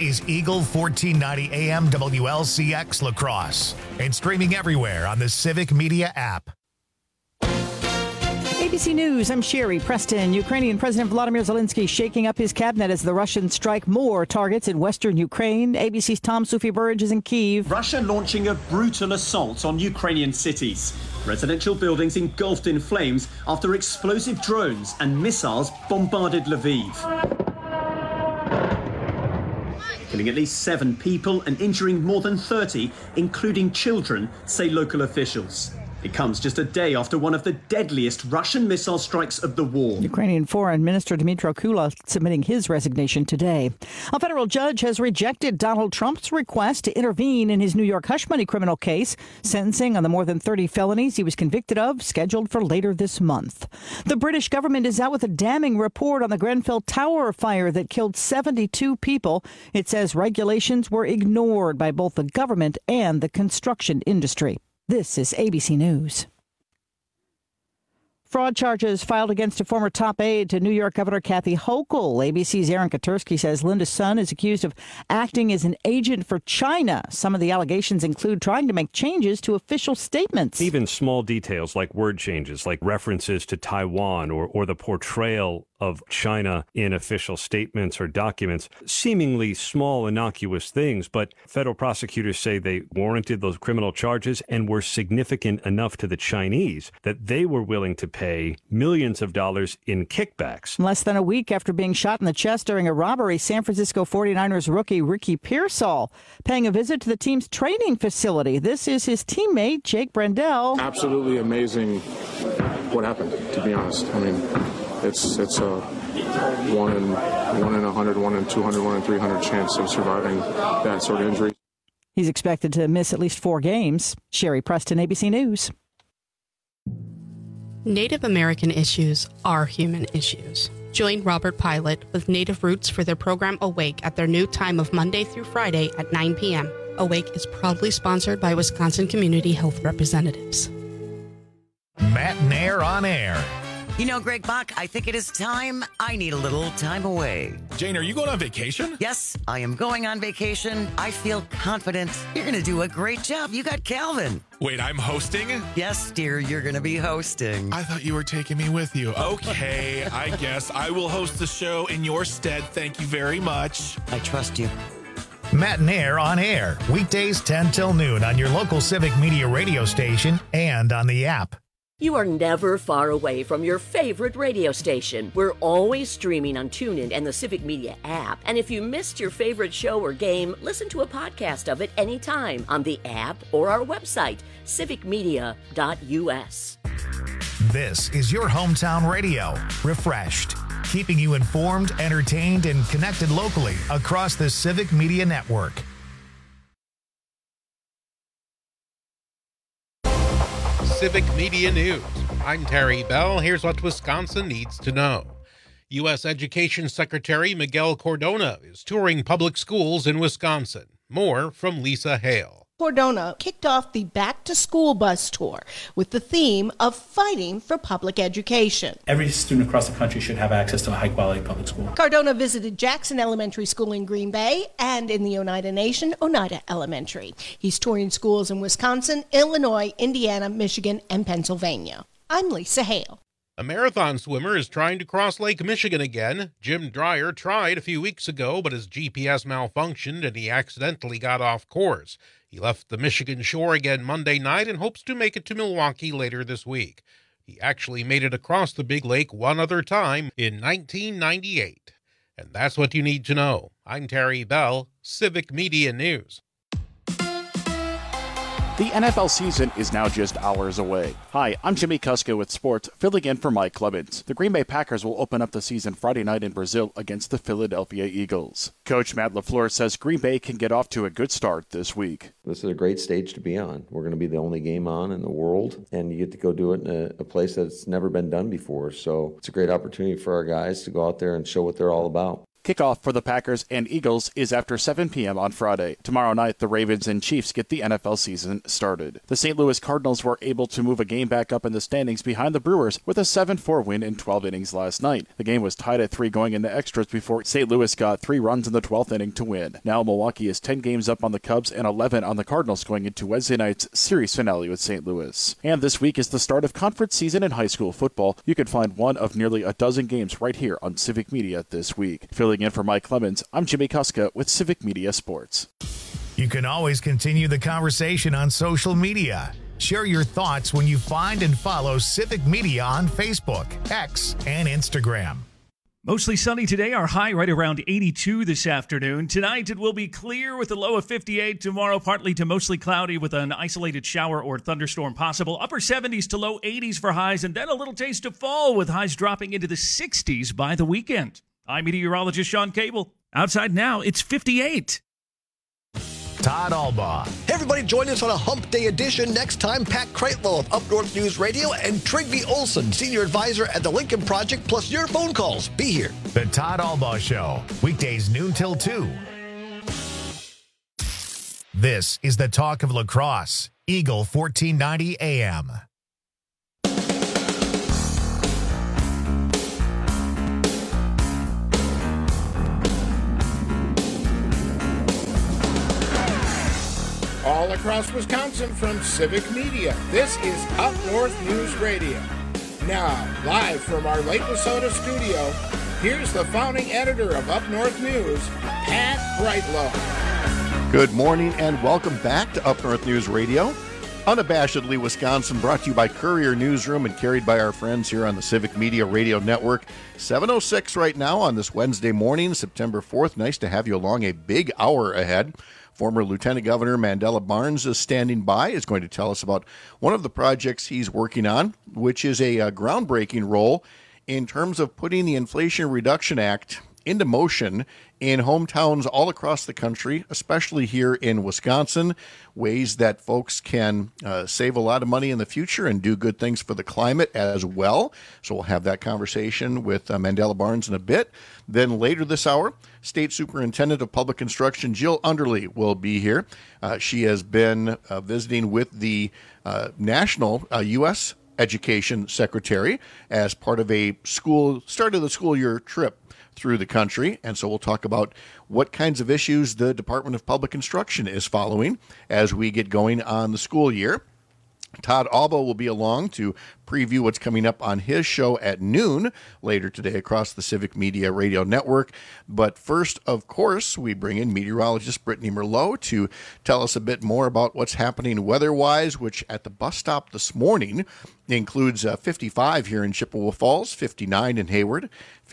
is Eagle 1490 AM WLCX La Crosse and streaming everywhere on the Civic Media app. ABC News, I'm Sherry Preston. Ukrainian President Volodymyr Zelensky shaking up his cabinet as the Russians strike more targets in western Ukraine. ABC's Tom Sufi-Burge is in Kyiv. Russia launching a brutal assault on Ukrainian cities. Residential buildings engulfed in flames after explosive drones and missiles bombarded Lviv. Killing at least 7 people and injuring more than 30, including children, say local officials. It comes just a day after one of the deadliest Russian missile strikes of the war. Ukrainian Foreign Minister Dmytro Kuleba submitting his resignation today. A federal judge has rejected Donald Trump's request to intervene in his New York hush money criminal case. Sentencing on the more than 30 felonies he was convicted of scheduled for later this month. The British government is out with a damning report on the Grenfell Tower fire that killed 72 people. It says regulations were ignored by both the government and the construction industry. This is ABC News. Fraud charges filed against a former top aide to New York Governor Kathy Hochul. ABC's Aaron Katersky says Linda's son is accused of acting as an agent for China. Some of the allegations include trying to make changes to official statements. Even small details like word changes, like references to Taiwan or the portrayal of China in official statements or documents, seemingly small, innocuous things, but federal prosecutors say they warranted those criminal charges and were significant enough to the Chinese that they were willing to pay millions of dollars in kickbacks. Less than a week after being shot in the chest during a robbery, San Francisco 49ers rookie Ricky Pearsall paying a visit to the team's training facility. This is his teammate, Jake Brendel. Absolutely amazing what happened, to be honest. I mean, it's a 1 in 100, 1 in 200, 1 in 300 chance of surviving that sort of injury. He's expected to miss at least 4 games. Sherry Preston, ABC News. Native American issues are human issues. Join Robert Pilot with Native Roots for their program Awake at their new time of Monday through Friday at 9 p.m. Awake is proudly sponsored by Wisconsin Community Health Representatives. Matt Nair on air. You know, Greg Bach, I think it is time. I need a little time away. Jane, are you going on vacation? Yes, I am going on vacation. I feel confident. You're going to do a great job. You got Calvin. Wait, I'm hosting? Yes, dear, you're going to be hosting. I thought you were taking me with you. Okay, I guess I will host the show in your stead. Thank you very much. I trust you. Matt Nair on air. Weekdays 10 till noon on your local Civic Media radio station and on the app. You are never far away from your favorite radio station. We're always streaming on TuneIn and the Civic Media app. And if you missed your favorite show or game, listen to a podcast of it anytime on the app or our website, civicmedia.us. This is your hometown radio, refreshed, keeping you informed, entertained, and connected locally across the Civic Media Network. Civic Media News. I'm Terry Bell. Here's what Wisconsin needs to know. U.S. Education Secretary Miguel Cardona is touring public schools in Wisconsin. More from Lisa Hale. Cardona kicked off the back-to-school bus tour with the theme of fighting for public education. Every student across the country should have access to a high-quality public school. Cardona visited Jackson Elementary School in Green Bay and in the Oneida Nation, Oneida Elementary. He's touring schools in Wisconsin, Illinois, Indiana, Michigan, and Pennsylvania. I'm Lisa Hale. A marathon swimmer is trying to cross Lake Michigan again. Jim Dreyer tried a few weeks ago, but his GPS malfunctioned and he accidentally got off course. He left the Michigan shore again Monday night and hopes to make it to Milwaukee later this week. He actually made it across the big lake one other time in 1998. And that's what you need to know. I'm Terry Bell, Civic Media News. The NFL season is now just hours away. Hi, I'm Jimmy Kuska with sports, filling in for Mike Clemens. The Green Bay Packers will open up the season Friday night in Brazil against the Philadelphia Eagles. Coach Matt LaFleur says Green Bay can get off to a good start this week. This is a great stage to be on. We're going to be the only game on in the world, and you get to go do it in a place that's never been done before. So it's a great opportunity for our guys to go out there and show what they're all about. Kickoff for the Packers and Eagles is after 7 p.m. on Friday. Tomorrow night, the Ravens and Chiefs get the NFL season started. The St. Louis Cardinals were able to move a game back up in the standings behind the Brewers with a 7-4 win in 12 innings last night. The game was tied at 3 going into extras before St. Louis got 3 runs in the 12th inning to win. Now Milwaukee is 10 games up on the Cubs and 11 on the Cardinals going into Wednesday night's series finale with St. Louis. And this week is the start of conference season in high school football. You can find one of nearly a dozen games right here on Civic Media this week. Filling in for Mike Clemens, I'm Jimmy Kuska with Civic Media Sports. You can always continue the conversation on social media. Share your thoughts when you find and follow Civic Media on Facebook, X, and Instagram. Mostly sunny today, our high right around 82 this afternoon. Tonight it will be clear with a low of 58. Tomorrow partly to mostly cloudy with an isolated shower or thunderstorm possible. Upper 70s to low 80s for highs, and then a little taste of fall with highs dropping into the 60s by the weekend. I'm meteorologist Sean Cable. Outside now, it's 58. Todd Albaugh. Hey everybody, join us on a Hump Day edition next time. Pat Kreitlow of Up North News Radio and Trygve Olson, Senior Advisor at the Lincoln Project, plus your phone calls. Be here. The Todd Albaugh Show, weekdays noon till 2. This is the talk of lacrosse. Eagle 1490 AM. All across Wisconsin from Civic Media, this is Up North News Radio. Now, live from our Lake Wissota studio, here's the founding editor of Up North News, Pat Kreitlow. Good morning and welcome back to Up North News Radio. Unabashedly Wisconsin, brought to you by Courier Newsroom and carried by our friends here on the Civic Media Radio Network. 7:06 right now on this Wednesday morning, September 4th. Nice to have you along, a big hour ahead. Former Lieutenant Governor Mandela Barnes is standing by, is going to tell us about one of the projects he's working on, which is a groundbreaking role in terms of putting the Inflation Reduction Act into motion in hometowns all across the country, especially here in Wisconsin, ways that folks can save a lot of money in the future and do good things for the climate as well. So we'll have that conversation with Mandela Barnes in a bit. Then later this hour, State Superintendent of Public Instruction Jill Underly will be here. She has been visiting with the National U.S. Education Secretary as part of a start of the school year trip through the country. And so we'll talk about what kinds of issues the Department of Public Instruction is following as we get going on the school year. Todd Albaugh will be along to preview what's coming up on his show at noon later today across the Civic Media Radio Network. But first, of course, we bring in meteorologist Brittany Merlot to tell us a bit more about what's happening weather-wise, which at the bus stop this morning includes 55 here in Chippewa Falls, 59 in Hayward,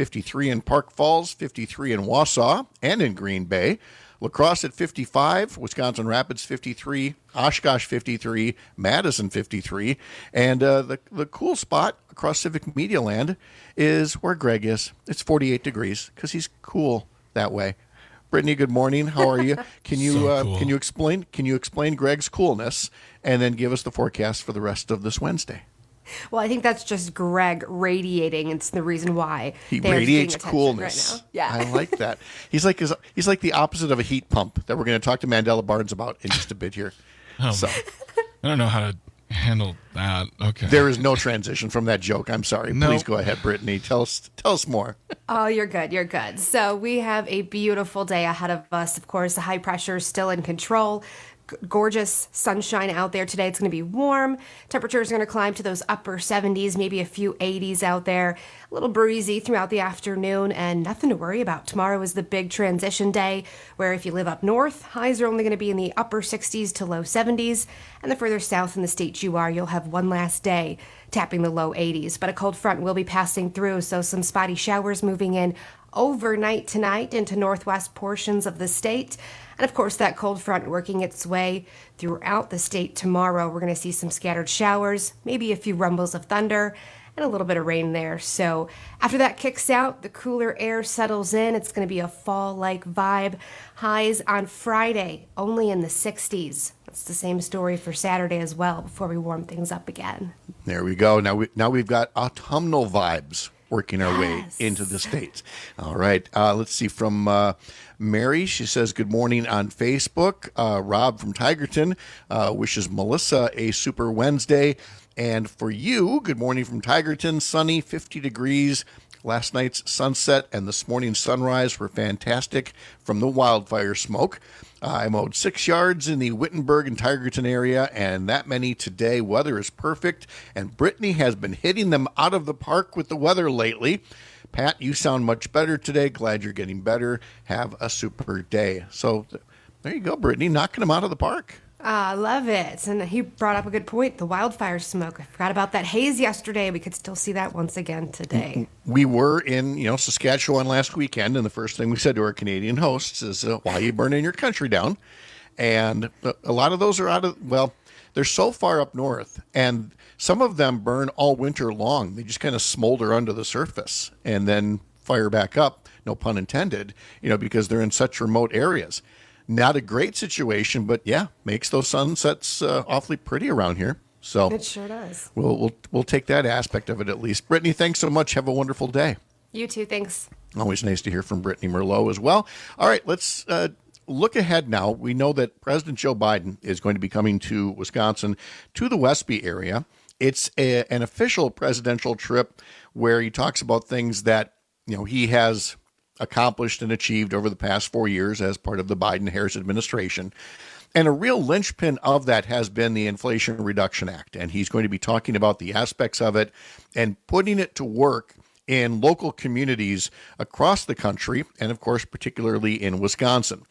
53 in Park Falls, 53 in Wausau, and in Green Bay. La Crosse at 55, Wisconsin Rapids 53, Oshkosh 53, Madison 53, and the cool spot across Civic Media Land is where Greg is. It's 48 degrees because he's cool that way. Brittany, good morning. How are you? Can you cool. Can you explain Greg's coolness and then give us the forecast for the rest of this Wednesday? Well, I think that's just Greg radiating. It's the reason why he radiates coolness. Right now. Yeah, I like that. He's like the opposite of a heat pump that we're going to talk to Mandela Barnes about in just a bit here. So I don't know how to handle that. Okay, there is no transition from that joke. I'm sorry. No. Please go ahead, Brittany. Tell us more. Oh, you're good. You're good. So we have a beautiful day ahead of us. Of course, the high pressure is still in control. Gorgeous sunshine out there today. It's going to be warm. Temperatures are going to climb to those upper 70s, maybe a few 80s out there. A little breezy throughout the afternoon and nothing to worry about. Tomorrow is the big transition day where if you live up north, highs are only going to be in the upper 60s to low 70s. And the further south in the state you are, you'll have one last day tapping the low 80s. But a cold front will be passing through, so some spotty showers moving in overnight tonight into northwest portions of the state. And of course, that cold front working its way throughout the state tomorrow. We're going to see some scattered showers, maybe a few rumbles of thunder, and a little bit of rain there. So after that kicks out, the cooler air settles in. It's going to be a fall-like vibe. Highs on Friday, only in the 60s. That's the same story for Saturday as well before we warm things up again. There we go. Now we've got autumnal vibes working our way into the States. All right. Let's see from Mary. She says, good morning on Facebook. Rob from Tigerton wishes Melissa a super Wednesday. And for you, good morning from Tigerton. Sunny, 50 degrees. Last night's sunset and this morning's sunrise were fantastic from the wildfire smoke. I mowed 6 yards in the Wittenberg and Tigerton area, and that many today. Weather is perfect, and Brittany has been hitting them out of the park with the weather lately. Pat, you sound much better today. Glad you're getting better. Have a super day. So there you go, Brittany, knocking them out of the park. I love it. And he brought up a good point, the wildfire smoke. I forgot about that haze yesterday. We could still see that once again today. We were in, Saskatchewan last weekend, and the first thing we said to our Canadian hosts is, why are you burning your country down? And a lot of those are they're so far up north, and some of them burn all winter long. They just kind of smolder under the surface and then fire back up, no pun intended, because they're in such remote areas. Not a great situation, but makes those sunsets awfully pretty around here. So it sure does. We'll take that aspect of it at least. Brittany, thanks so much. Have a wonderful day. You too. Thanks. Always nice to hear from Brittany Merlot as well. All right, let's look ahead now. We know that President Joe Biden is going to be coming to Wisconsin, to the Westby area. It's an official presidential trip where he talks about things that he has accomplished and achieved over the past 4 years as part of the Biden-Harris administration. And a real linchpin of that has been the Inflation Reduction Act. And he's going to be talking about the aspects of it and putting it to work in local communities across the country, and of course, particularly in Wisconsin.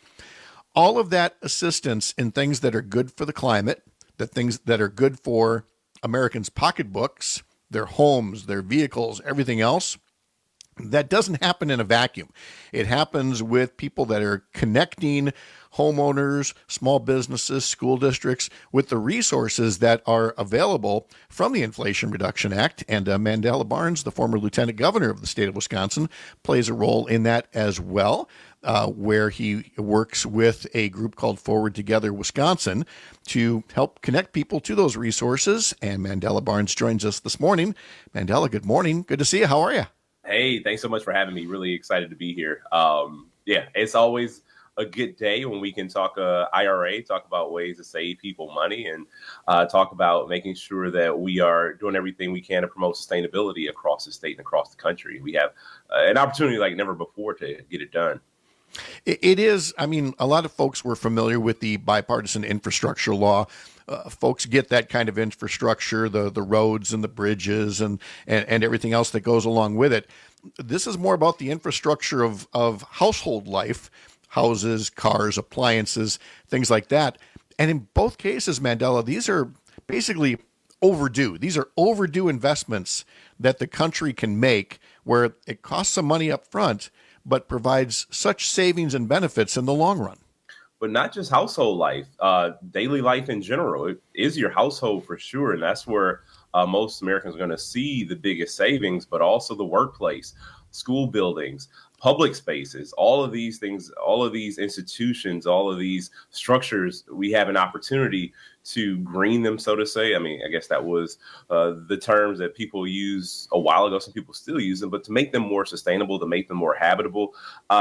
All of that assistance in things that are good for the climate, the things that are good for Americans' pocketbooks, their homes, their vehicles, everything else, that doesn't happen in a vacuum. It happens with people that are connecting homeowners, small businesses, school districts with the resources that are available from the Inflation Reduction Act. And Mandela Barnes, the former lieutenant governor of the state of Wisconsin, plays a role in that as well, where he works with a group called Forward Together Wisconsin to help connect people to those resources. And Mandela Barnes joins us this morning. Mandela, good morning. Good to see you. How are you? Hey, thanks so much for having me. Really excited to be here. It's always a good day when we can talk IRA, talk about ways to save people money, and talk about making sure that we are doing everything we can to promote sustainability across the state and across the country. We have an opportunity like never before to get it done. It is. I mean, a lot of folks were familiar with the bipartisan infrastructure law. Folks get that kind of infrastructure, the roads and the bridges and everything else that goes along with it. This is more about the infrastructure of household life, houses, cars, appliances, things like that. And in both cases, Mandela, these are basically overdue. These are overdue investments that the country can make where it costs some money up front, but provides such savings and benefits in the long run. But not just household life, daily life in general. It is your household for sure. And that's where most Americans are going to see the biggest savings, but also the workplace, school buildings, public spaces, all of these things, all of these institutions, all of these structures, we have an opportunity to green them, so to say. I mean, I guess that was the terms that people use a while ago. Some people still use them, but to make them more sustainable, to make them more habitable,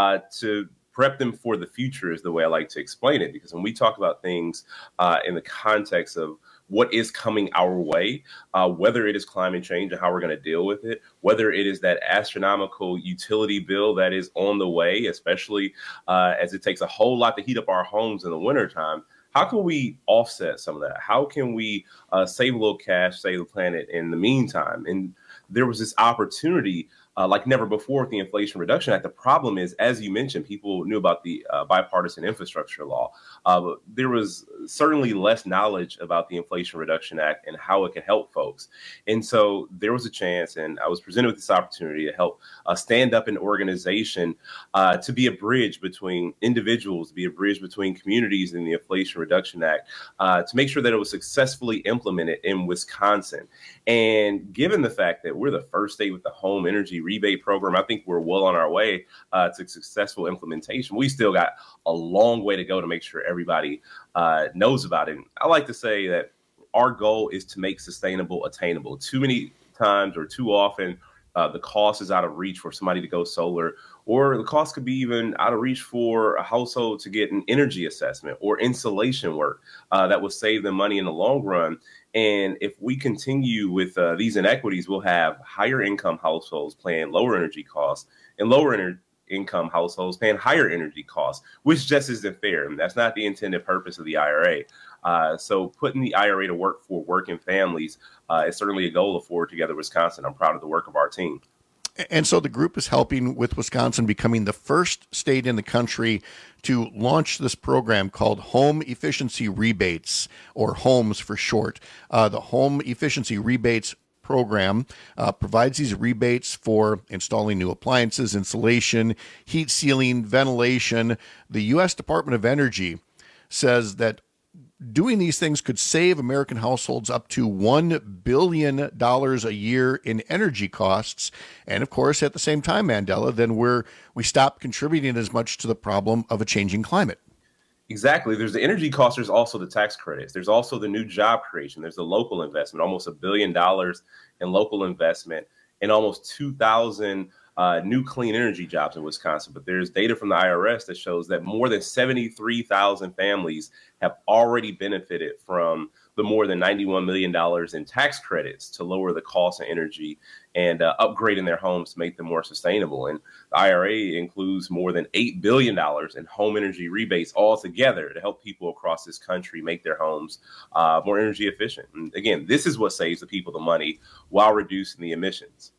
to prep them for the future is the way I like to explain it. Because when we talk about things in the context of what is coming our way, whether it is climate change and how we're going to deal with it, whether it is that astronomical utility bill that is on the way, especially as it takes a whole lot to heat up our homes in the wintertime, how can we offset some of that? How can we save a little cash, save the planet in the meantime? And there was this opportunity like never before with the Inflation Reduction Act. The problem is, as you mentioned, people knew about the bipartisan infrastructure law. But there was certainly less knowledge about the Inflation Reduction Act and how it could help folks. And so there was a chance, and I was presented with this opportunity to help stand up an organization to be a bridge between individuals, be a bridge between communities in the Inflation Reduction Act, to make sure that it was successfully implemented in Wisconsin. And given the fact that we're the first state with the home energy rebate program, I think we're well on our way to successful implementation. We still got a long way to go to make sure everybody knows about it. And I like to say that our goal is to make sustainable attainable. Too many times or too often, the cost is out of reach for somebody to go solar, or the cost could be even out of reach for a household to get an energy assessment or insulation work that will save them money in the long run. And if we continue with these inequities, we'll have higher income households paying lower energy costs and lower income households paying higher energy costs, which just isn't fair. And that's not the intended purpose of the IRA. So putting the IRA to work for working families is certainly a goal of Forward Together Wisconsin. I'm proud of the work of our team. And so the group is helping with Wisconsin becoming the first state in the country to launch this program called Home Efficiency Rebates, or HOMES for short. The Home Efficiency Rebates program provides these rebates for installing new appliances, insulation, heat sealing, ventilation. The U.S. Department of Energy says that doing these things could save American households up to $1 billion a year in energy costs. And of course, at the same time, Mandela, then we stop contributing as much to the problem of a changing climate. Exactly. There's the energy costs. There's also the tax credits. There's also the new job creation. There's the local investment, almost $1 billion in local investment, and almost 2,000 new clean energy jobs in Wisconsin. But there's data from the IRS that shows that more than 73,000 families have already benefited from the more than $91 million in tax credits to lower the cost of energy and upgrading their homes to make them more sustainable. And the IRA includes more than $8 billion in home energy rebates altogether to help people across this country make their homes more energy efficient. And again, this is what saves the people the money while reducing the emissions.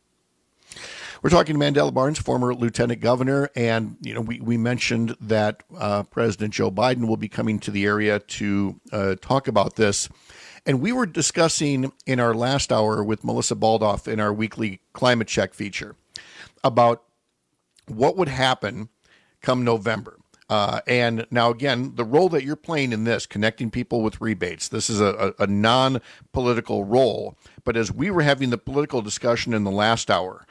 We're talking to Mandela Barnes, former lieutenant governor, and we mentioned that President Joe Biden will be coming to the area to talk about this. And we were discussing in our last hour with Melissa Baldoff in our weekly climate check feature about what would happen come November. And now, again, the role that you're playing in this, connecting people with rebates, this is a non-political role. But as we were having the political discussion in the last hour,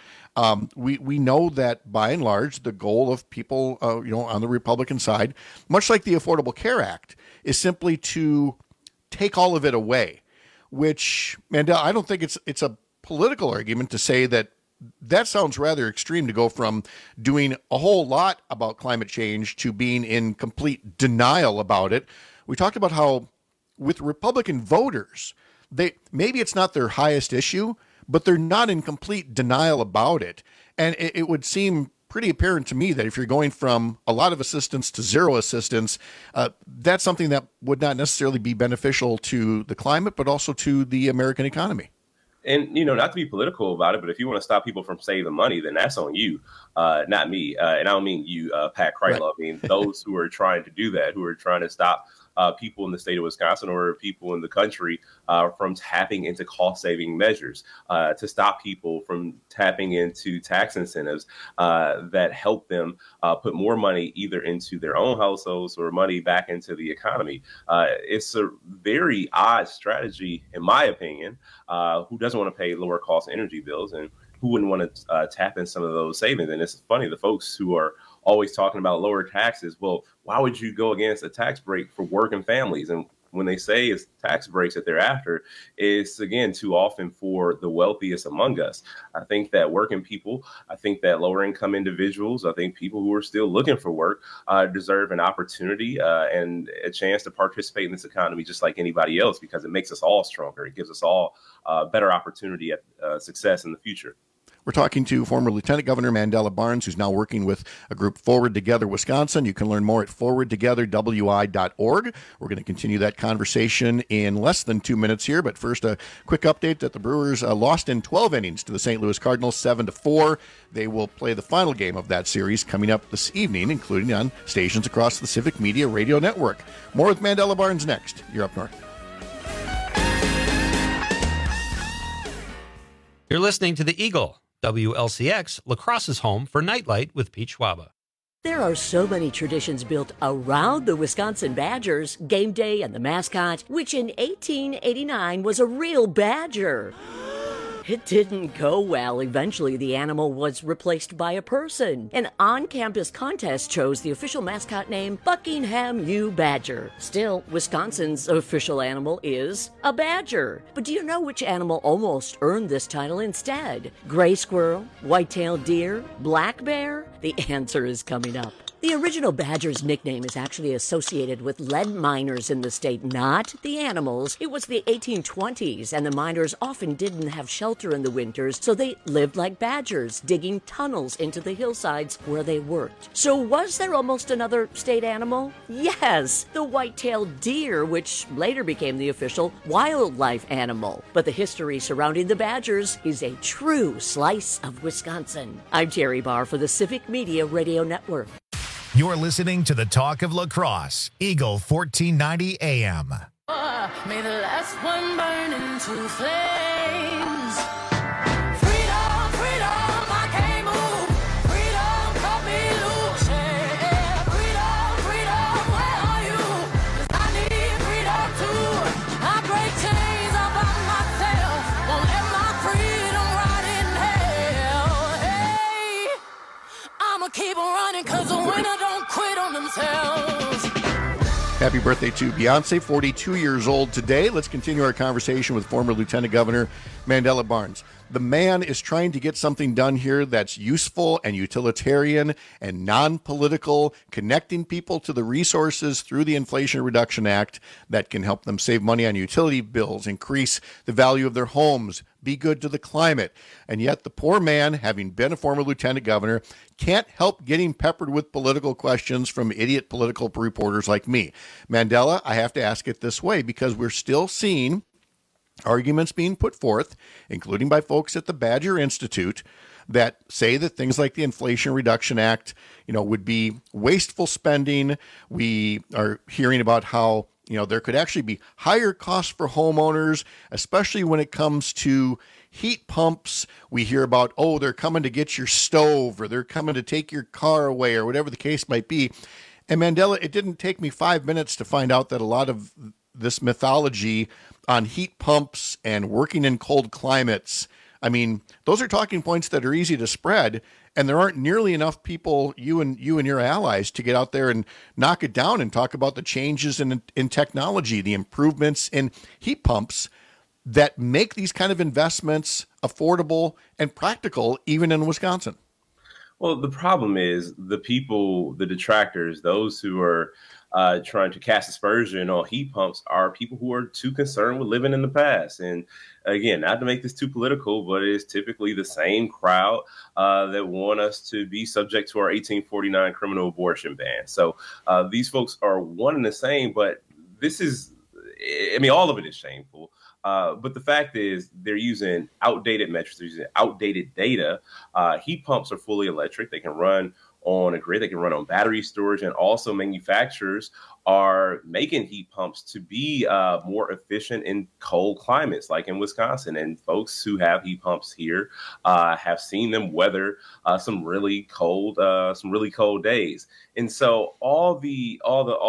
we know that by and large, the goal of people, on the Republican side, much like the Affordable Care Act, is simply to take all of it away, which, Mandela, I don't think it's a political argument to say that sounds rather extreme, to go from doing a whole lot about climate change to being in complete denial about it. We talked about how with Republican voters, maybe it's not their highest issue, but they're not in complete denial about it. And it would seem pretty apparent to me that if you're going from a lot of assistance to zero assistance, that's something that would not necessarily be beneficial to the climate, but also to the American economy. And, not to be political about it, but if you want to stop people from saving money, then that's on you, not me. And I don't mean you, Pat Kreitloff. Right. I mean those who are trying to do that, who are trying to stop people in the state of Wisconsin or people in the country from tapping into cost-saving measures, to stop people from tapping into tax incentives that help them put more money either into their own households or money back into the economy. It's a very odd strategy, in my opinion. Who doesn't want to pay lower cost energy bills, and who wouldn't want to tap in some of those savings? And it's funny, the folks who are always talking about lower taxes, well, why would you go against a tax break for working families? And when they say it's tax breaks that they're after, it's, again, too often for the wealthiest among us. I think that working people, I think that lower income individuals, I think people who are still looking for work deserve an opportunity and a chance to participate in this economy just like anybody else, because it makes us all stronger. It gives us all better opportunity at success in the future. We're talking to former Lieutenant Governor Mandela Barnes, who's now working with a group, Forward Together Wisconsin. You can learn more at forwardtogetherwi.org. We're going to continue that conversation in less than 2 minutes here, but first a quick update that the Brewers lost in 12 innings to the St. Louis Cardinals 7-4. They will play the final game of that series coming up this evening, including on stations across the Civic Media Radio Network. More with Mandela Barnes next. You're Up North. You're listening to The Eagle. WLCX, La Crosse's home for Nightlight with Pete Schwaba. There are so many traditions built around the Wisconsin Badgers, game day and the mascot, which in 1889 was a real badger. it didn't go well. Eventually, the animal was replaced by a person. An on-campus contest chose the official mascot name Buckingham U. Badger. Still, Wisconsin's official animal is a badger. But do you know which animal almost earned this title instead? Gray squirrel, white-tailed deer, black bear? The answer is coming up. The original badger's nickname is actually associated with lead miners in the state, not the animals. It was the 1820s, and the miners often didn't have shelter in the winters, so they lived like badgers, digging tunnels into the hillsides where they worked. So was there almost another state animal? Yes, the white-tailed deer, which later became the official wildlife animal. But the history surrounding the badgers is a true slice of Wisconsin. I'm Terry Barr for the Civic Media Radio Network. You're listening to the Talk of Lacrosse, Eagle 1490 AM. May the last one burn into flames. Freedom, freedom, I can't move. Freedom, cut me loose. Yeah. Freedom, freedom, where are you? 'Cause I need freedom too. I break chains all by myself. Won't let my freedom rot in hell. Hey, I'ma keep on running 'cause the winner don't quit on themselves. Happy birthday to Beyonce, 42 years old today. Let's continue our conversation with former Lieutenant Governor Mandela Barnes. The man is trying to get something done here that's useful and utilitarian and non-political, connecting people to the resources through the Inflation Reduction Act that can help them save money on utility bills, increase the value of their homes, be good to the climate. And yet the poor man, having been a former lieutenant governor, can't help getting peppered with political questions from idiot political reporters like me. Mandela, I have to ask it this way, because we're still seeing arguments being put forth, including by folks at the Badger Institute, that say that things like the Inflation Reduction Act, would be wasteful spending. We are hearing about how, there could actually be higher costs for homeowners, especially when it comes to heat pumps. We hear about, they're coming to get your stove, or they're coming to take your car away, or whatever the case might be. And Mandela, it didn't take me 5 minutes to find out that a lot of this mythology on heat pumps and working in cold climates, I mean, those are talking points that are easy to spread, and there aren't nearly enough people, you and your allies, to get out there and knock it down and talk about the changes in technology, the improvements in heat pumps that make these kind of investments affordable and practical, even in Wisconsin. Well, the problem is the people, the detractors, those who are trying to cast aspersion on heat pumps are people who are too concerned with living in the past. And again, not to make this too political, but it's typically the same crowd that want us to be subject to our 1849 criminal abortion ban. So these folks are one and the same, but this is, all of it is shameful. But the fact is they're using outdated metrics, they're using outdated data. Heat pumps are fully electric. They can run on a grid, they can run on battery storage, and also manufacturers are making heat pumps to be more efficient in cold climates, like in Wisconsin. And folks who have heat pumps here have seen them weather some really cold days. And so all the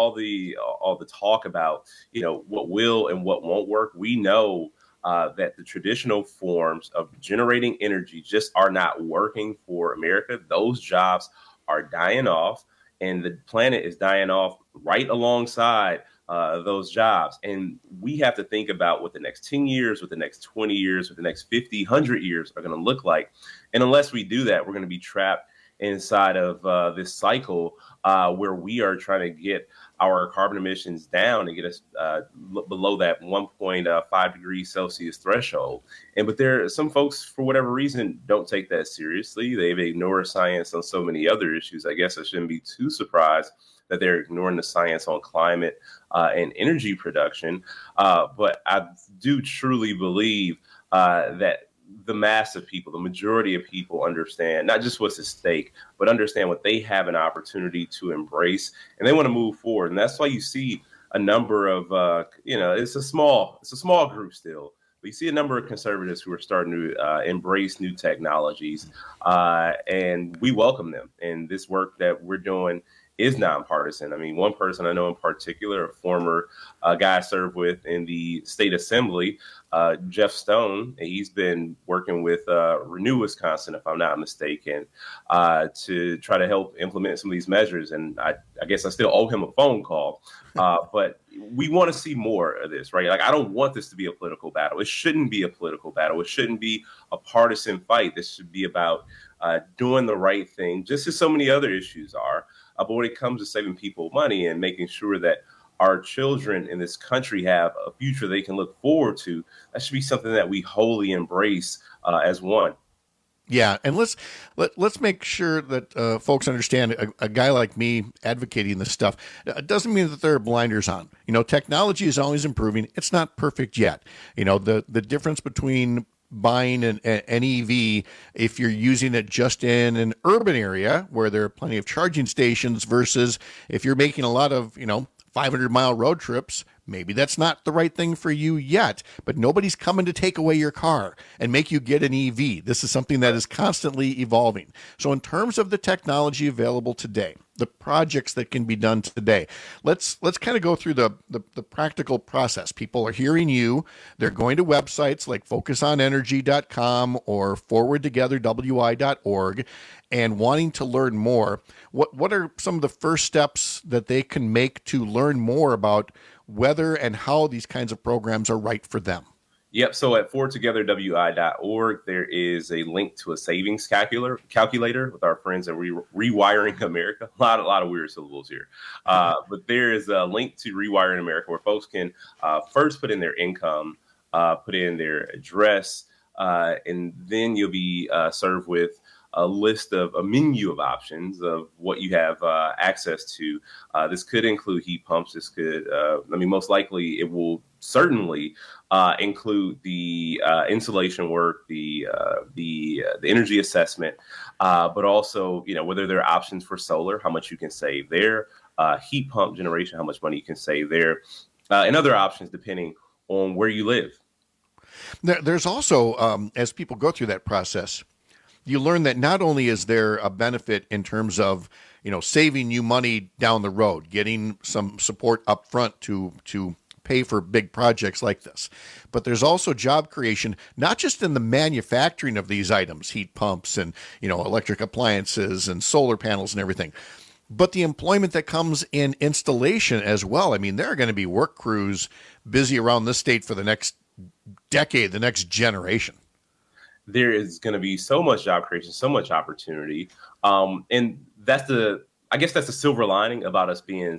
talk about what will and what won't work, we know that the traditional forms of generating energy just are not working for America. Those jobs are dying off, and the planet is dying off right alongside those jobs. And we have to think about what the next 10 years, what the next 20 years, what the next 50, 100 years are going to look like. And unless we do that, we're going to be trapped inside of this cycle where we are trying to get our carbon emissions down and get us below that 1.5 degrees Celsius threshold. But there are some folks, for whatever reason, don't take that seriously. They've ignored science on so many other issues. I guess I shouldn't be too surprised that they're ignoring the science on climate and energy production. But I do truly believe that the mass of people, the majority of people understand not just what's at stake, but understand what they have an opportunity to embrace, and they want to move forward. And that's why you see a number of, it's a small group still, but you see a number of conservatives who are starting to embrace new technologies, and we welcome them. And this work that we're doing is nonpartisan. I mean, one person I know in particular, a former guy I served with in the state assembly, Jeff Stone, he's been working with Renew Wisconsin, if I'm not mistaken, to try to help implement some of these measures. And I guess I still owe him a phone call. But we want to see more of this, right? Like, I don't want this to be a political battle. It shouldn't be a political battle. It shouldn't be a partisan fight. This should be about doing the right thing, just as so many other issues are. But when it comes to saving people money and making sure that our children in this country have a future they can look forward to, that should be something that we wholly embrace as one. Yeah, and let's make sure that folks understand a guy like me advocating this stuff doesn't mean that there are blinders on. You know, technology is always improving. It's not perfect yet. You know, the difference between buying an EV, if you're using it just in an urban area where there are plenty of charging stations, versus if you're making a lot of, 500-mile road trips, maybe that's not the right thing for you yet, but nobody's coming to take away your car and make you get an EV. This is something that is constantly evolving. So in terms of the technology available today, the projects that can be done today, let's kind of go through the practical process. People are hearing you. They're going to websites like focusonenergy.com or forwardtogetherwi.org and wanting to learn more. What are some of the first steps that they can make to learn more about whether and how these kinds of programs are right for them? Yep. So at forwardtogetherwi.org, there is a link to a savings calculator with our friends at Rewiring America. A lot of weird syllables here. But there is a link to Rewiring America where folks can first put in their income, put in their address, and then you'll be served with a menu of options of what you have access to. This could include heat pumps. This could, most likely it will certainly include the insulation work, the energy assessment, but also, whether there are options for solar, how much you can save there, heat pump generation, how much money you can save there, and other options depending on where you live. There's also, as people go through that process, you learn that not only is there a benefit in terms of, saving you money down the road, getting some support up front to pay for big projects like this, but there's also job creation, not just in the manufacturing of these items, heat pumps and, electric appliances and solar panels and everything, but the employment that comes in installation as well. I mean, there are going to be work crews busy around this state for the next decade, the next generation. There is going to be so much job creation, so much opportunity. And that's the silver lining about us being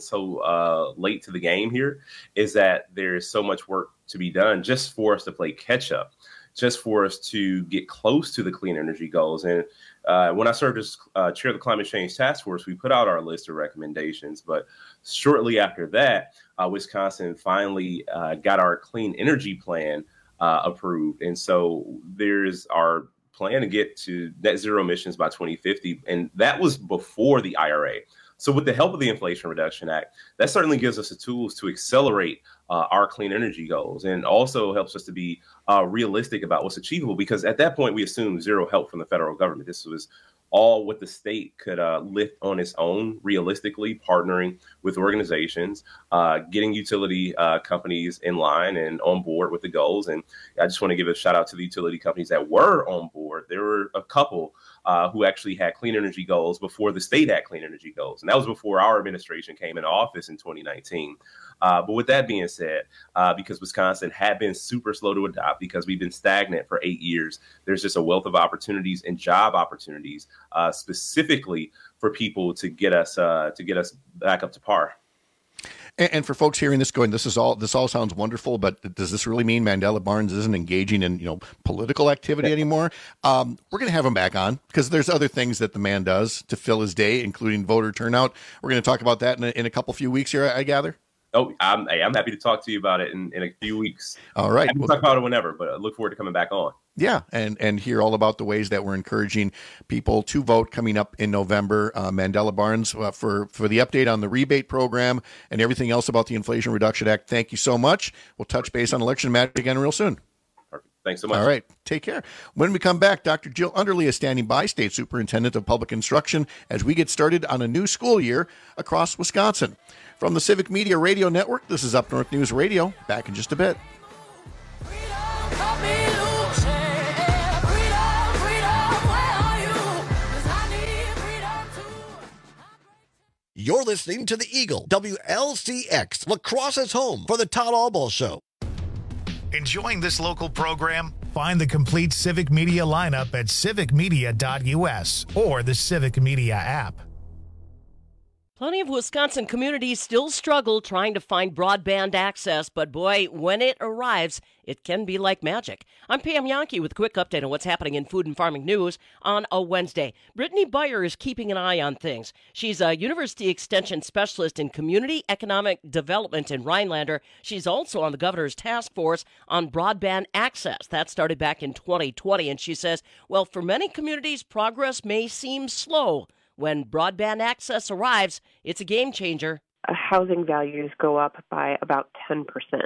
so late to the game here, is that there is so much work to be done just for us to play catch up, just for us to get close to the clean energy goals. And when I served as chair of the Climate Change Task Force, we put out our list of recommendations. But shortly after that, Wisconsin finally got our clean energy plan approved. And so there's our plan to get to net zero emissions by 2050. And that was before the IRA. So with the help of the Inflation Reduction Act, that certainly gives us the tools to accelerate our clean energy goals, and also helps us to be realistic about what's achievable, because at that point we assumed zero help from the federal government. This was all what the state could lift on its own, realistically partnering with organizations, getting utility companies in line and on board with the goals. And I just want to give a shout out to the utility companies that were on board. There were a couple who actually had clean energy goals before the state had clean energy goals. And that was before our administration came into office in 2019. But with that being said, because Wisconsin had been super slow to adopt, because we've been stagnant for 8 years, there's just a wealth of opportunities and job opportunities specifically for people to get us back up to par. And for folks hearing this going, this all sounds wonderful, but does this really mean Mandela Barnes isn't engaging in political activity anymore? We're going to have him back on, because there's other things that the man does to fill his day, including voter turnout. We're going to talk about that in a few weeks here, I gather. Oh, I'm happy to talk to you about it in a few weeks. All right. We'll talk about it whenever, but I look forward to coming back on. Yeah, and hear all about the ways that we're encouraging people to vote coming up in November. Mandela Barnes, for the update on the rebate program and everything else about the Inflation Reduction Act, thank you so much. We'll touch base on election matters again real soon. Perfect. Thanks so much. All right. Take care. When we come back, Dr. Jill Underly is standing by, State Superintendent of Public Instruction, as we get started on a new school year across Wisconsin. From the Civic Media Radio Network, this is Up North News Radio. Back in just a bit. You're listening to The Eagle, WLCX, Lacrosse's home for the Todd Albaugh Show. Enjoying this local program? Find the complete Civic Media lineup at civicmedia.us or the Civic Media app. Plenty of Wisconsin communities still struggle trying to find broadband access, but boy, when it arrives, it can be like magic. I'm Pam Yankee with a quick update on what's happening in food and farming news on a Wednesday. Brittany Beyer is keeping an eye on things. She's a University Extension Specialist in Community Economic Development in Rhinelander. She's also on the governor's task force on broadband access. That started back in 2020, and she says, well, for many communities, progress may seem slow. When broadband access arrives, it's a game changer. Housing values go up by about 10%.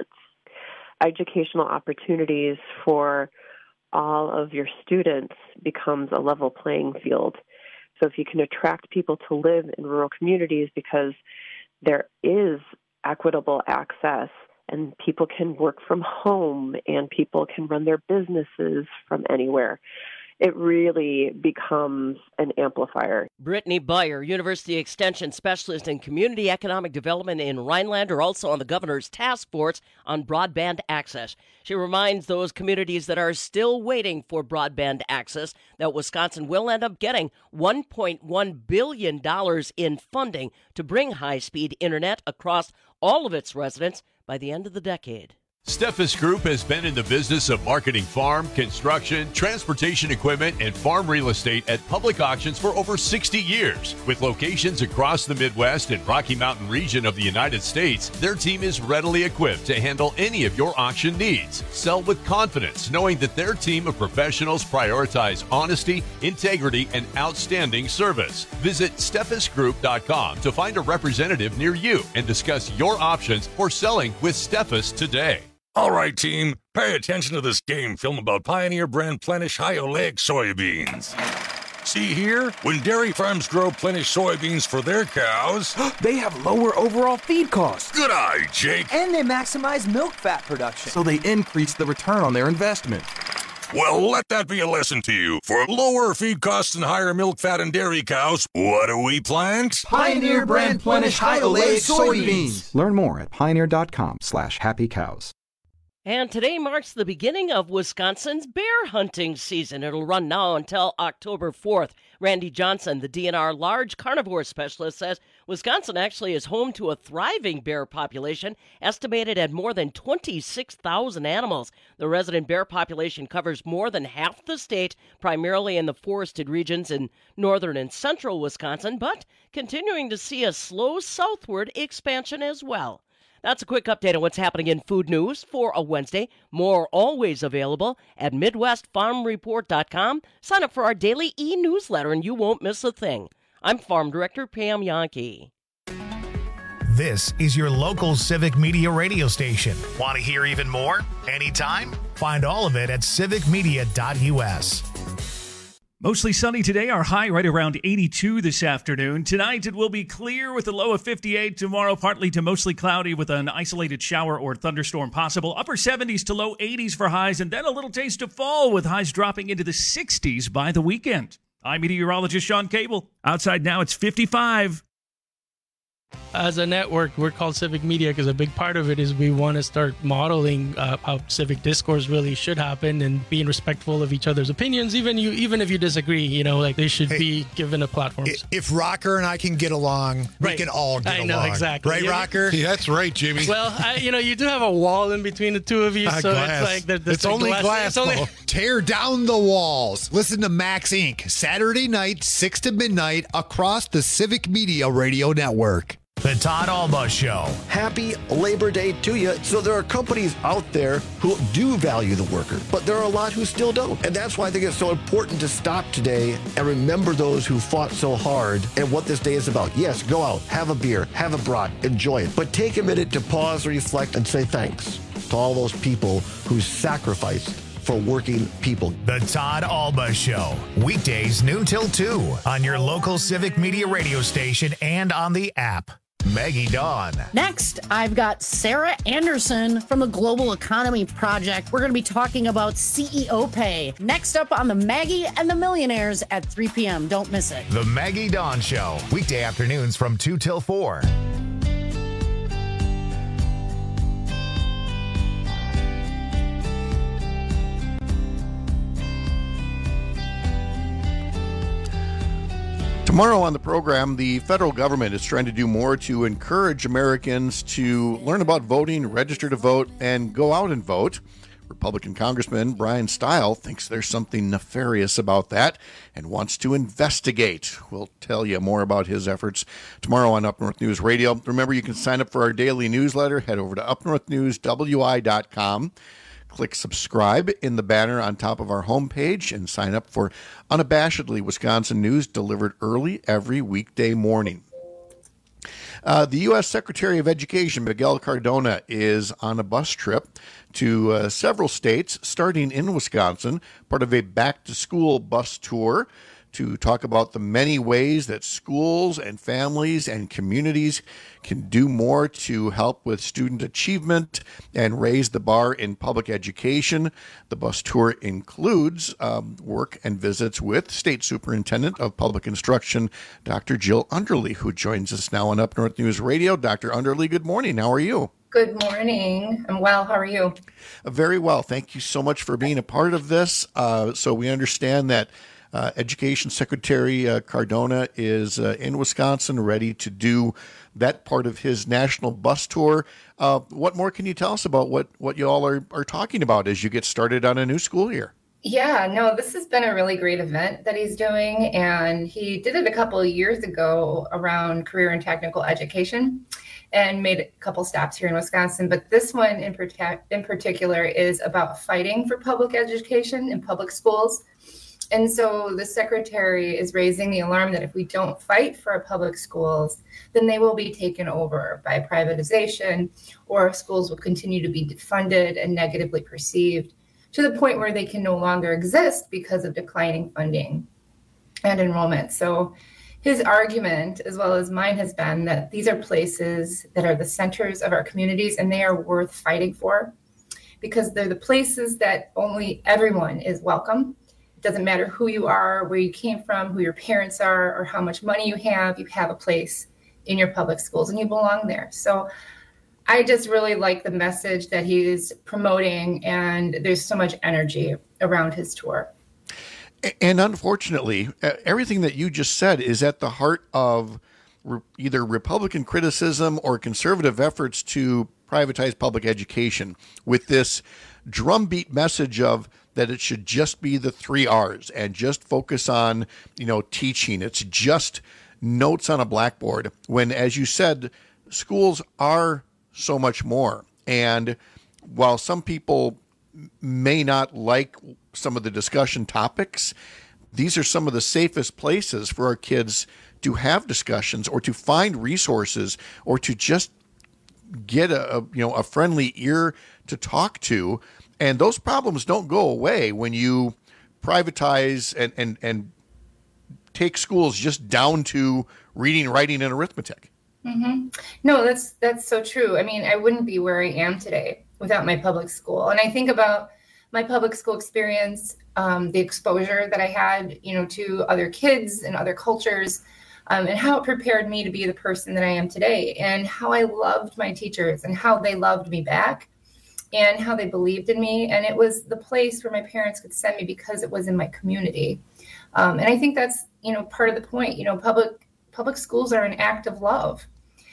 Educational opportunities for all of your students becomes a level playing field. So if you can attract people to live in rural communities because there is equitable access and people can work from home and people can run their businesses from anywhere, it really becomes an amplifier. Brittany Beyer, University Extension Specialist in Community Economic Development in Rhinelander, also on the governor's task force on broadband access. She reminds those communities that are still waiting for broadband access that Wisconsin will end up getting $1.1 billion in funding to bring high-speed internet across all of its residents by the end of the decade. Steffes Group has been in the business of marketing farm, construction, transportation equipment, and farm real estate at public auctions for over 60 years. With locations across the Midwest and Rocky Mountain region of the United States, their team is readily equipped to handle any of your auction needs. Sell with confidence, knowing that their team of professionals prioritize honesty, integrity, and outstanding service. Visit steffesgroup.com to find a representative near you and discuss your options for selling with Steffes today. All right, team, pay attention to this game film about Pioneer brand Plenish High Oleic soybeans. See here? When dairy farms grow Plenish soybeans for their cows, they have lower overall feed costs. Good eye, Jake. And they maximize milk fat production, so they increase the return on their investment. Well, let that be a lesson to you. For lower feed costs and higher milk fat in dairy cows, what do we plant? Pioneer brand Plenish High Oleic soybeans. Learn more at pioneer.com/happycows. And today marks the beginning of Wisconsin's bear hunting season. It'll run now until October 4th. Randy Johnson, the DNR large carnivore specialist, says Wisconsin actually is home to a thriving bear population, estimated at more than 26,000 animals. The resident bear population covers more than half the state, primarily in the forested regions in northern and central Wisconsin, but continuing to see a slow southward expansion as well. That's a quick update on what's happening in food news for a Wednesday. More always available at MidwestFarmReport.com. Sign up for our daily e-newsletter and you won't miss a thing. I'm Farm Director Pam Yankee. This is your local Civic Media radio station. Want to hear even more? Anytime? Find all of it at civicmedia.us. Mostly sunny today, our high right around 82 this afternoon. Tonight it will be clear with a low of 58. Tomorrow partly to mostly cloudy with an isolated shower or thunderstorm possible. Upper 70s to low 80s for highs, and then a little taste of fall with highs dropping into the 60s by the weekend. I'm meteorologist Sean Cable. Outside now it's 55. As a network, we're called Civic Media because a big part of it is we want to start modeling how civic discourse really should happen and being respectful of each other's opinions, even if you disagree. Like they should be given a platform. If Rocker and I can get along, we can all get along. I know, exactly. Right, Rocker? Yeah, that's right, Jimmy. Well, you do have a wall in between the two of you, so glass. it's like it's only glass. Tear down the walls. Listen to Max Inc. Saturday night, 6 to midnight, across the Civic Media Radio Network. The Todd Albaugh Show. Happy Labor Day to you. So there are companies out there who do value the worker, but there are a lot who still don't. And that's why I think it's so important to stop today and remember those who fought so hard and what this day is about. Yes, go out, have a beer, have a brat, enjoy it. But take a minute to pause, reflect, and say thanks to all those people who sacrificed for working people. The Todd Alba Show, weekdays noon till 2 on your local Civic Media radio station and on the app. Maggie Dawn. Next, I've got Sarah Anderson from the Global Economy Project. We're going to be talking about CEO pay. Next up on the Maggie and the Millionaires at 3 p.m. Don't miss it. The Maggie Dawn Show, weekday afternoons from 2 till 4. Tomorrow on the program, the federal government is trying to do more to encourage Americans to learn about voting, register to vote, and go out and vote. Republican Congressman Brian Stile thinks there's something nefarious about that and wants to investigate. We'll tell you more about his efforts tomorrow on Up North News Radio. Remember, you can sign up for our daily newsletter. Head over to upnorthnewswi.com. Click subscribe in the banner on top of our homepage and sign up for Unabashedly Wisconsin News delivered early every weekday morning. The U.S. Secretary of Education, Miguel Cardona, is on a bus trip to several states, starting in Wisconsin, part of a back-to-school bus tour to talk about the many ways that schools and families and communities can do more to help with student achievement and raise the bar in public education. The bus tour includes work and visits with State Superintendent of Public Instruction, Dr. Jill Underly, who joins us now on Up North News Radio. Dr. Underly, good morning. How are you? Good morning. I'm well. How are you? Very well. Thank you so much for being a part of this. So we understand that Education Secretary Cardona is in Wisconsin, ready to do that part of his national bus tour. What more can you tell us about what you all are talking about as you get started on a new school year? Yeah, no, this has been a really great event that he's doing, and he did it a couple of years ago around career and technical education and made a couple stops here in Wisconsin. But this one in particular is about fighting for public education in public schools. And so the secretary is raising the alarm that if we don't fight for our public schools, then they will be taken over by privatization, or schools will continue to be defunded and negatively perceived to the point where they can no longer exist because of declining funding and enrollment. So his argument, as well as mine, has been that these are places that are the centers of our communities and they are worth fighting for because they're the places that only everyone is welcome. Doesn't matter who you are, where you came from, who your parents are, or how much money you have a place in your public schools and you belong there. So I just really like the message that he's promoting, and there's so much energy around his tour. And unfortunately, everything that you just said is at the heart of either Republican criticism or conservative efforts to privatize public education, with this drumbeat message of that it should just be the 3 R's and just focus on, teaching. It's just notes on a blackboard when, as you said, schools are so much more. And while some people may not like some of the discussion topics, these are some of the safest places for our kids to have discussions or to find resources or to just get a friendly ear to talk to. And those problems don't go away when you privatize and take schools just down to reading, writing, and arithmetic. Mm-hmm. No, that's so true. I mean, I wouldn't be where I am today without my public school. And I think about my public school experience, the exposure that I had, to other kids and other cultures, and how it prepared me to be the person that I am today, and how I loved my teachers and how they loved me back, and how they believed in me. And it was the place where my parents could send me because it was in my community. And I think that's, part of the point. Public schools are an act of love,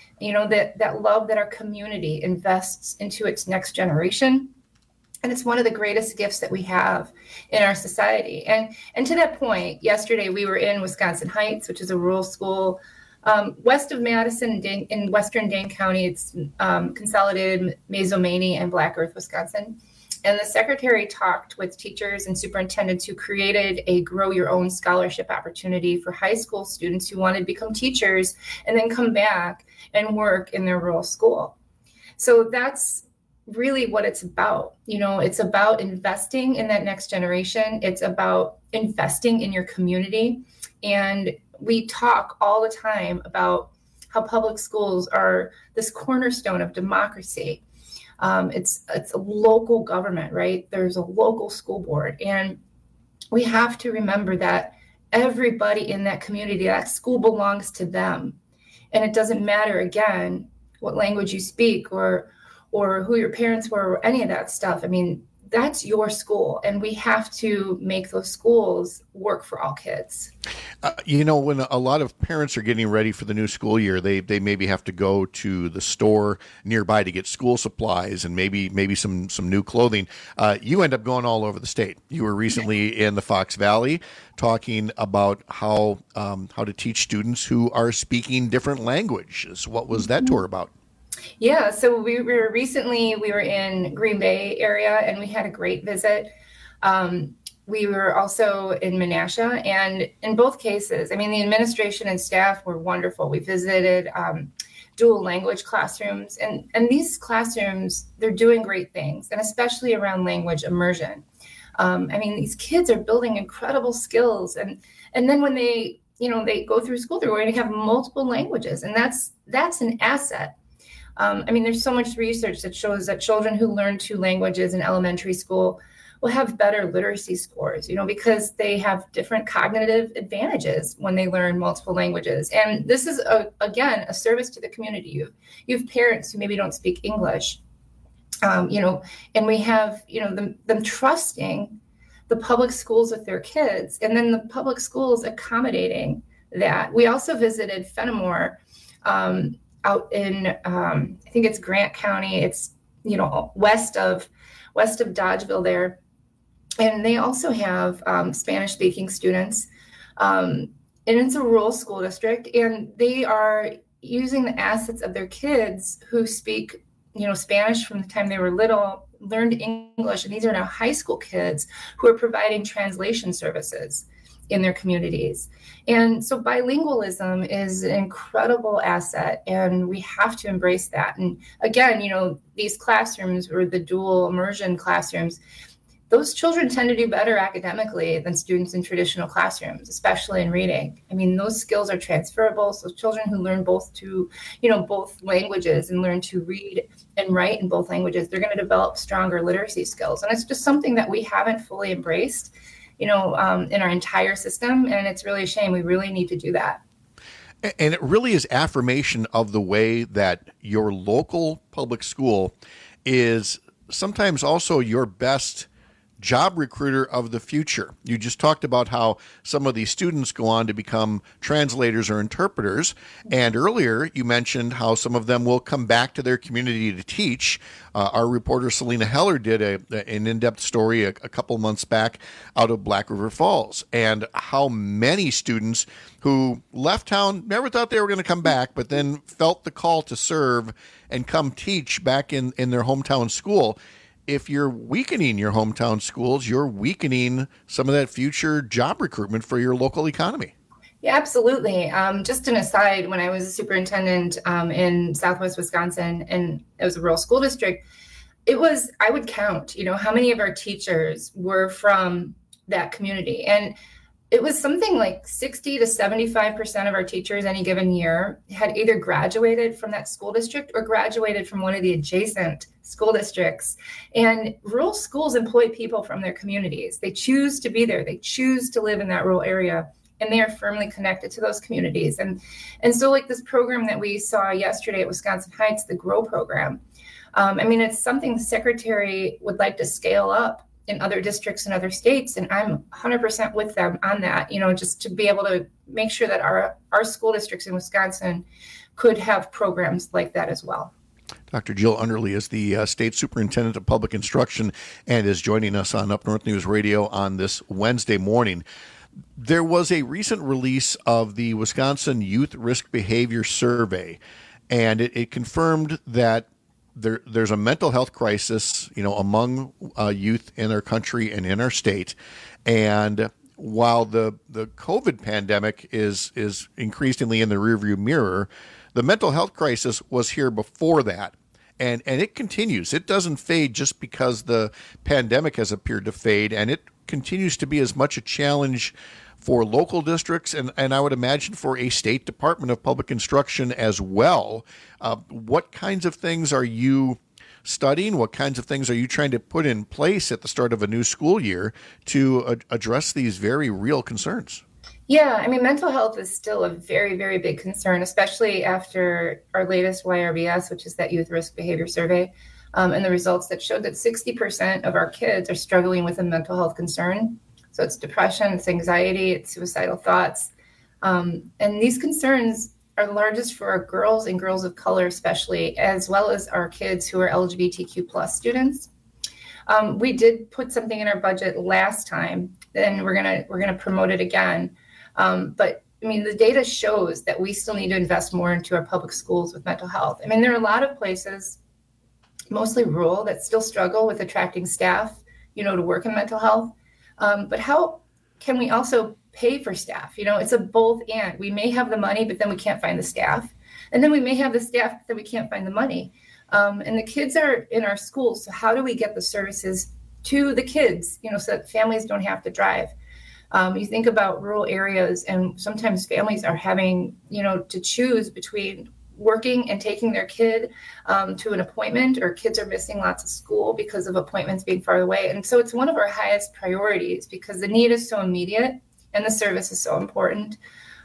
that love that our community invests into its next generation. And it's one of the greatest gifts that we have in our society. And to that point, yesterday we were in Wisconsin Heights, which is a rural school west of Madison in western Dane County. It's consolidated Mazomanie and Black Earth, Wisconsin. And the secretary talked with teachers and superintendents who created a Grow Your Own scholarship opportunity for high school students who wanted to become teachers and then come back and work in their rural school. So that's really what it's about. It's about investing in that next generation. It's about investing in your community. And we talk all the time about how public schools are this cornerstone of democracy. It's a local government, right? There's a local school board. And we have to remember that everybody in that community, that school belongs to them. And it doesn't matter, again, what language you speak or who your parents were or any of that stuff. I mean, that's your school, and we have to make those schools work for all kids. When a lot of parents are getting ready for the new school year, they maybe have to go to the store nearby to get school supplies and maybe some new clothing. You end up going all over the state. You were recently in the Fox Valley talking about how to teach students who are speaking different languages. What was that tour about? Yeah, so we were in Green Bay area, and we had a great visit. We were also in Menasha, and in both cases, I mean, the administration and staff were wonderful. We visited dual language classrooms, and these classrooms, they're doing great things, and especially around language immersion. I mean, these kids are building incredible skills, and then when they go through school, they're going to have multiple languages, and that's an asset. I mean, there's so much research that shows that children who learn 2 languages in elementary school will have better literacy scores, because they have different cognitive advantages when they learn multiple languages. And this is, again, a service to the community. You have parents who maybe don't speak English, and we have, them trusting the public schools with their kids, and then the public schools accommodating that. We also visited Fenimore, out in, I think it's Grant County. It's, west of Dodgeville there. And they also have Spanish speaking students. And it's a rural school district, and they are using the assets of their kids who speak, Spanish from the time they were little, learned English. And these are now high school kids who are providing translation services in their communities. And so bilingualism is an incredible asset, and we have to embrace that. And again, these classrooms, or the dual immersion classrooms, those children tend to do better academically than students in traditional classrooms, especially in reading. I mean, those skills are transferable. So children who learn both languages and learn to read and write in both languages, they're going to develop stronger literacy skills. And it's just something that we haven't fully embraced in our entire system. And it's really a shame. We really need to do that. And it really is affirmation of the way that your local public school is sometimes also your best job recruiter of the future. You just talked about how some of these students go on to become translators or interpreters. And earlier you mentioned how some of them will come back to their community to teach. Our reporter Selena Heller did an in-depth story a couple months back out of Black River Falls, and how many students who left town, never thought they were going to come back, but then felt the call to serve and come teach back in their hometown school. If you're weakening your hometown schools, you're weakening some of that future job recruitment for your local economy. Yeah, absolutely. Just an aside, when I was a superintendent in Southwest Wisconsin, and it was a rural school district, I would count, how many of our teachers were from that community. And it was something like 60 to 75% of our teachers any given year had either graduated from that school district or graduated from one of the adjacent school districts. And rural schools employ people from their communities. They choose to be there. They choose to live in that rural area, and they are firmly connected to those communities. And so like this program that we saw yesterday at Wisconsin Heights, the GROW program, it's something the secretary would like to scale up in other districts and other states. And I'm 100% with them on that, just to be able to make sure that our school districts in Wisconsin could have programs like that as well. Dr. Jill Underly is the State Superintendent of Public Instruction and is joining us on Up North News Radio on this Wednesday morning. There was a recent release of the Wisconsin Youth Risk Behavior Survey, and it confirmed that there's a mental health crisis, among youth in our country and in our state. And while the COVID pandemic is increasingly in the rearview mirror, the mental health crisis was here before that. and it continues. It doesn't fade just because the pandemic has appeared to fade, and it continues to be as much a challenge for local districts and I would imagine for a state Department of Public Instruction as well. What kinds of things are you studying? What kinds of things are you trying to put in place at the start of a new school year to address these very real concerns? Yeah, I mean, mental health is still a very, very big concern, especially after our latest YRBS, which is that Youth Risk Behavior Survey, and the results that showed that 60% of our kids are struggling with a mental health concern. So it's depression, it's anxiety, it's suicidal thoughts. And these concerns are largest for our girls and girls of color especially, as well as our kids who are LGBTQ plus students. We did put something in our budget last time, and we're gonna promote it again. But I mean, the data shows that we still need to invest more into our public schools with mental health. I mean, there are a lot of places, mostly rural, that still struggle with attracting staff, to work in mental health. But how can we also pay for staff? It's a both and. We may have the money, but then we can't find the staff. And then we may have the staff, but then we can't find the money. And the kids are in our schools. So how do we get the services to the kids, so that families don't have to drive? You think about rural areas, and sometimes families are having, to choose between working and taking their kid to an appointment, or kids are missing lots of school because of appointments being far away. And so it's one of our highest priorities because the need is so immediate and the service is so important.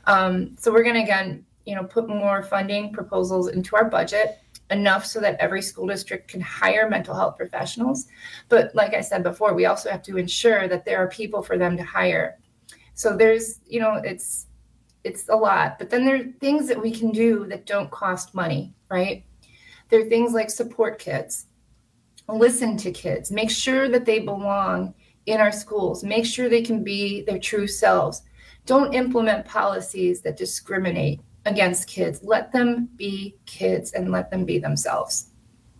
So we're going to, again, put more funding proposals into our budget, enough so that every school district can hire mental health professionals. But like I said before, we also have to ensure that there are people for them to hire. So there's, it's a lot, but then there are things that we can do that don't cost money, right? There are things like support kids, listen to kids, make sure that they belong in our schools, make sure they can be their true selves. Don't implement policies that discriminate against kids. Let them be kids and let them be themselves.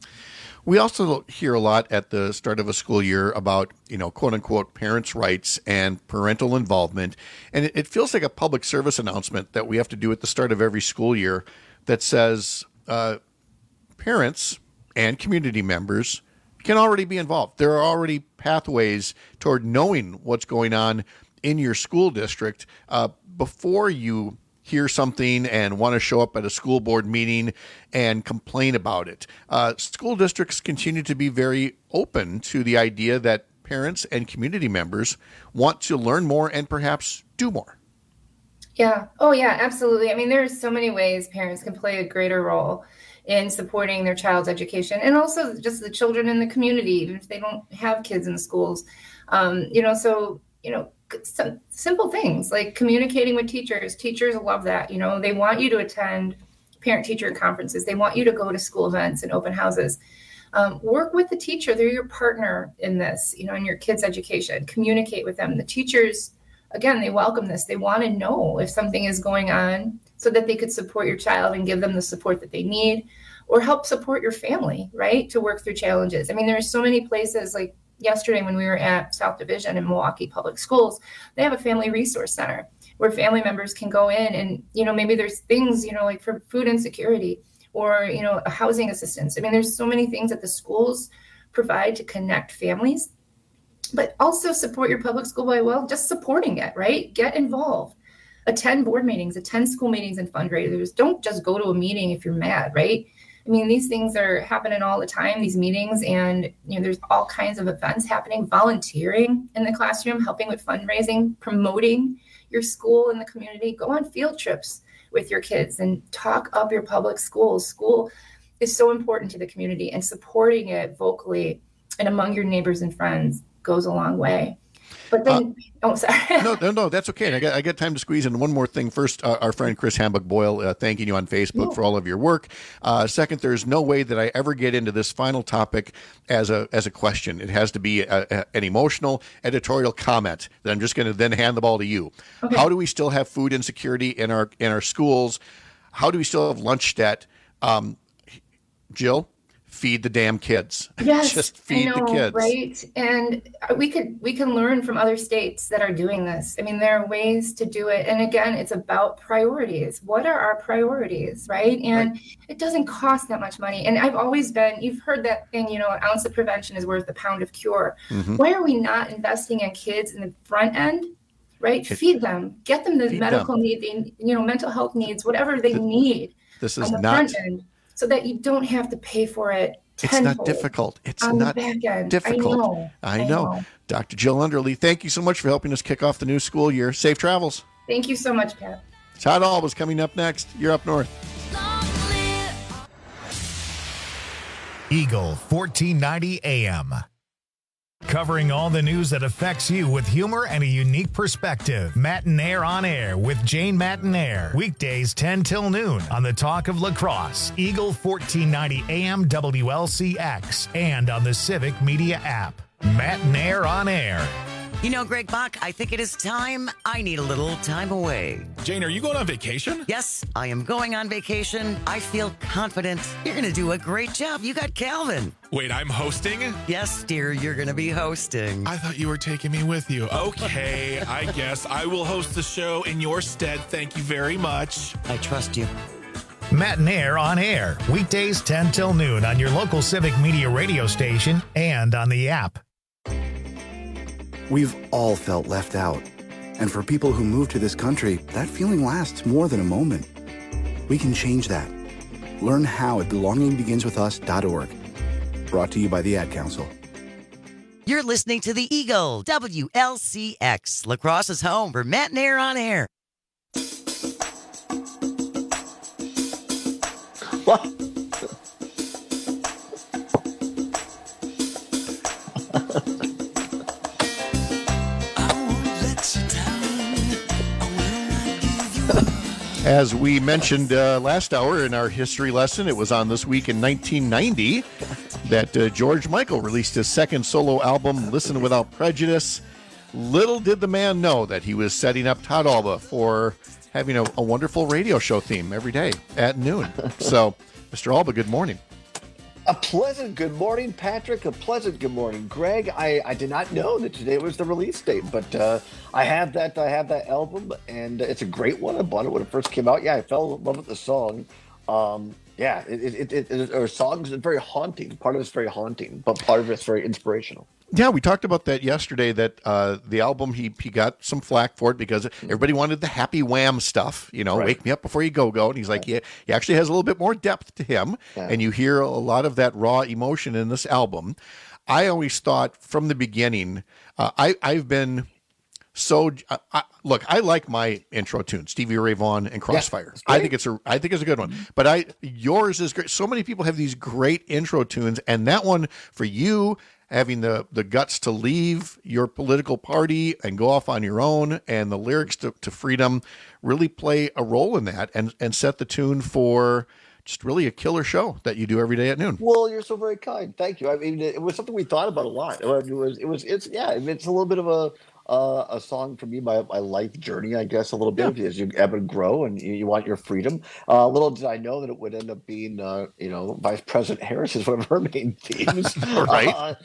We also hear a lot at the start of a school year about, quote unquote, parents' rights and parental involvement. And it feels like a public service announcement that we have to do at the start of every school year that says parents and community members can already be involved. There are already pathways toward knowing what's going on in your school district before you hear something and want to show up at a school board meeting and complain about it. School districts continue to be very open to the idea that parents and community members want to learn more and perhaps do more. Yeah. Oh, yeah, absolutely. I mean, there are so many ways parents can play a greater role in supporting their child's education, and also just the children in the community, even if they don't have kids in the schools. Some simple things like communicating with teachers. Teachers love that. They want you to attend parent-teacher conferences. They want you to go to school events and open houses. Work with the teacher. They're your partner in this, in your kids' education. Communicate with them. The teachers, again, they welcome this. They want to know if something is going on so that they could support your child and give them the support that they need, or help support your family, right, to work through challenges. I mean, there are so many places, like yesterday when we were at South Division in Milwaukee Public Schools, they have a family resource center where family members can go in and, maybe there's things, like for food insecurity or, a housing assistance. I mean, there's so many things that the schools provide to connect families, but also support your public school by, just supporting it, right? Get involved. Attend board meetings, attend school meetings and fundraisers. Don't just go to a meeting if you're mad, right? I mean, these things are happening all the time, these meetings, and there's all kinds of events happening, volunteering in the classroom, helping with fundraising, promoting your school in the community. Go on field trips with your kids and talk up your public schools. School is so important to the community, and supporting it vocally and among your neighbors and friends goes a long way. But then, sorry. No, that's okay. And I got time to squeeze in one more thing. First, our friend Chris Hambuck-Boyle thanking you on Facebook for all of your work. Second, there's no way that I ever get into this final topic as a question. It has to be an emotional editorial comment that I'm just going to then hand the ball to you. Okay. How do we still have food insecurity in our schools? How do we still have lunch debt? Jill, feed the damn kids. Yes, Just feed I know, the kids. right? And we can learn from other states that are doing this. I mean, there are ways to do it. And again, it's about priorities. What are our priorities, right? And it doesn't cost that much money. And I've always been, you've heard that thing, an ounce of prevention is worth a pound of cure. Mm-hmm. Why are we not investing in kids in the front end? Right? Feed them, get them the medical need, mental health needs, whatever they need. This is on the not front end, so that you don't have to pay for it. It's not difficult. It's on not the back end. difficult. I know. Dr. Jill Underly, thank you so much for helping us kick off the new school year. Safe travels. Thank you so much, Pat. Todd Alba's coming up next. You're up north. Eagle 1490 AM. Covering all the news that affects you with humor and a unique perspective. Matinaire on Air with Jane Matinaire. Weekdays 10 till noon on the Talk of Lacrosse. Eagle 1490 AM WLCX and on the Civic Media app. Matinaire on Air. You know, Greg Bach, I think it is time. I need a little time away. Jane, are you going on vacation? Yes, I am going on vacation. I feel confident. You're going to do a great job. You got Calvin. Wait, I'm hosting? Yes, dear, you're going to be hosting. I thought you were taking me with you. Okay, I guess I will host the show in your stead. Thank you very much. I trust you. Matinaire on Air. Weekdays 10 till noon on your local Civic Media radio station and on the app. We've all felt left out. And for people who move to this country, that feeling lasts more than a moment. We can change that. Learn how at belongingbeginswithus.org. Brought to you by the Ad Council. You're listening to the Eagle, WLCX, Lacrosse's home for Matinaire on Air. What? As we mentioned last hour in our history lesson, it was on this week in 1990 that George Michael released his second solo album, Listen Without Prejudice. Little did the man know that he was setting up Todd Alba for having a wonderful radio show theme every day at noon. So, Mr. Alba, good morning. A pleasant good morning, Patrick. A pleasant good morning, Greg. I did not know that today was the release date, but I have that album, and it's a great one. I bought it when it first came out. Yeah, I fell in love with the song. Our songs are very haunting. Part of it's very haunting, but part of it's very inspirational. Yeah, we talked about that yesterday, that the album, he got some flack for it because everybody wanted the happy wham stuff, Wake me up before you go. And he's like, yeah, he actually has a little bit more depth to him. Yeah. And you hear a lot of that raw emotion in this album. I always thought from the beginning, I've been so, look, I like my intro tune, Stevie Ray Vaughan and Crossfire. Yeah, I think it's a good one, but yours is great. So many people have these great intro tunes, and that one for you, having the guts to leave your political party and go off on your own, and the lyrics to Freedom really play a role in that and set the tune for just really a killer show that you do every day at noon. Well, you're so very kind. Thank you. I mean, it was something we thought about a lot. It's a little bit of a song for me, my life journey, I guess, a little bit as you ebb and grow and you want your freedom. Little did I know that it would end up being, Vice President Harris is one of her main themes. Right.